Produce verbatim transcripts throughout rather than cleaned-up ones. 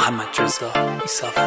محمد رضا ایساوی.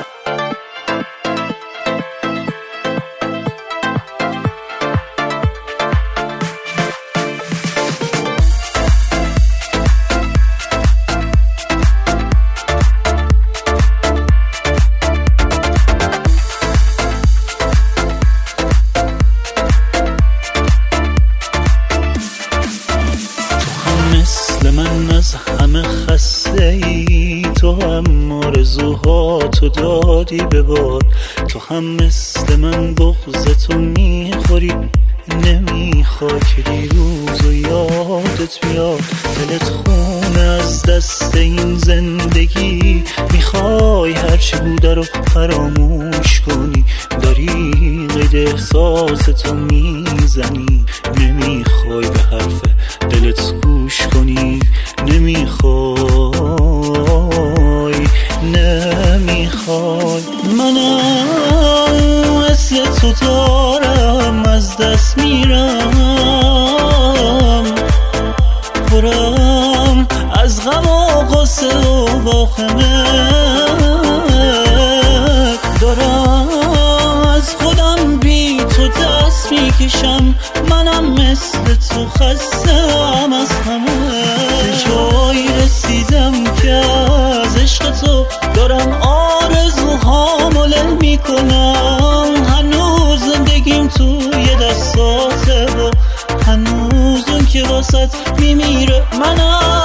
مثل من از همه خسته ای، تو هم آرزوهاتو دادی به باد. تو هم مثل من بغضتو میخوری، نمیخوای که دیروز و یادت بیاد. دلت خونه از دست این زندگی، میخوای هرچی بوده رو فراموش کنی. داری قید احساستو میزنی، نمیخوای به حرف دلت گوش کنی. نمیخوای نمیخوای منم مثل تو دارم از دست میرم، پرم از غم و غصه و واخمه دارم، از خودم بی تو دست میکشم. منم مثل تو خستم از همه، جایی رسیدم که از عشق تو دارم آرزوهامو ول میکنم. هنوز زندگیم توی دستاته و هنوز اون که واسط میمیره منم.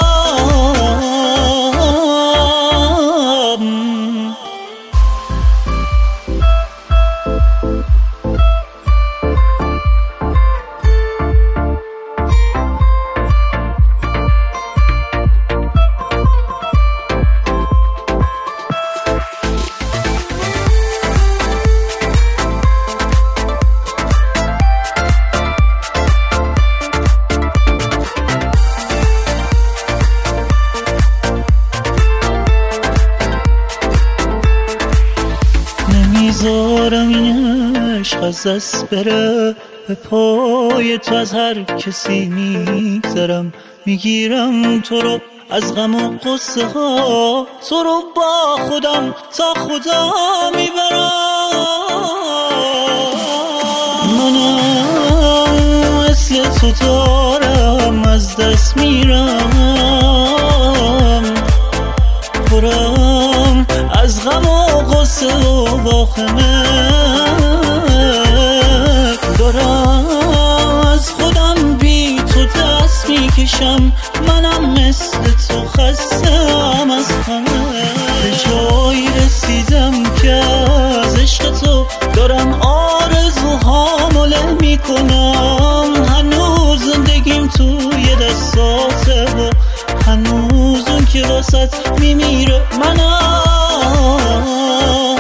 نمیذارم این عشق از دست بره، به پای تو از هر کسی میگذرم. میگیرم تو رو از غم و غصه ها، تو رو با خودم تا خدا میبرم. منم مثل تو دارم از دست میرم، پرم از غم و غصه و واخمه دارم، از خودم بی تو دست میکشم. منم مثل تو خستم از همه، به جایی رسیدم که از عشق تو دارم آرزوهامو ول میکنم. هنوز زندگیم توی دستاته و هنوز اون که واسط میمیره منم.